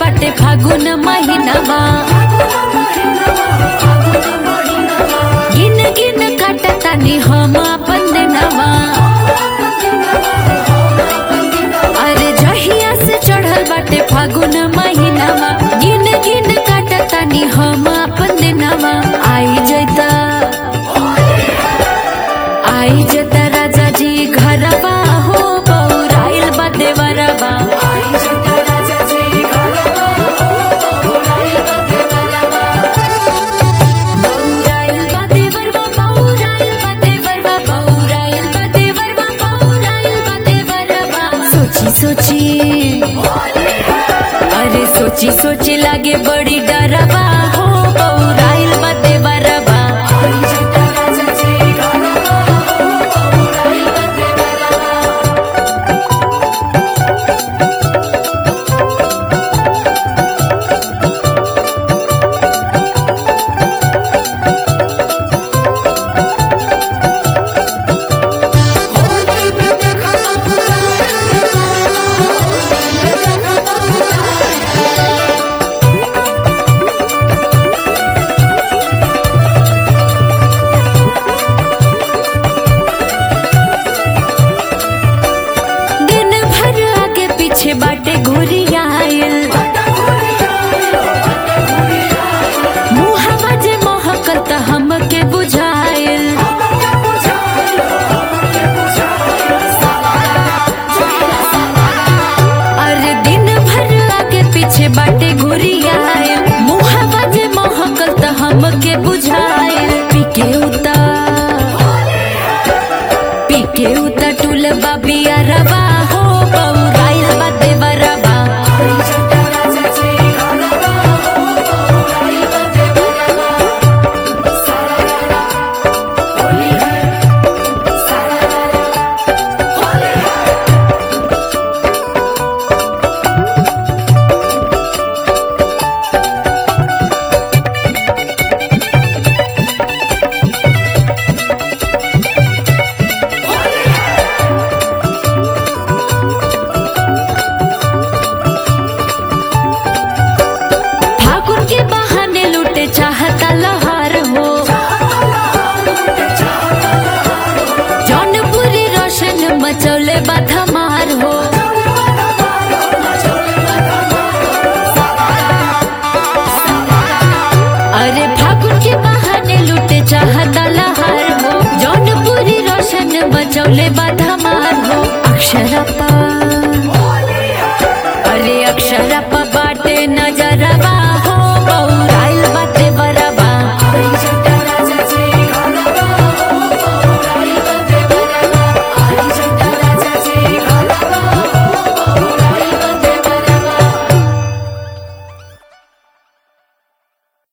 बाटे फागुन महीनावा। गिन गिन काटतानी हम अपन दिनवा। अरे जहिया से चढ़ल बाटे फागुन महीनावा, गिन गिन काटतानी हम अपन दिनवा। आई जता राजा जी घरवा हो, बौराइल बा देवरवा। सोची सोची लागे बड़ी डरवा हो, बौराइल बा देवरवा। बाटे घुरियाइल मुहवा जे महकल त हमके बुझाइल। अरे दिन भर आगे पीछे बाटे घुरियाइल, मुहवा जे महकल त हमके बुझाइल। पीके उता टूल बाबिया रवा हो, बौराइल बा देवरवा। चाहता लहर हो, जौनपुरी रोशन मचौले बा धमार हो। अरे फागुन के बहाने लूटे चाहता लहर हो, जौनपुरी रोशन मचौले बा धमार हो। अक्षरा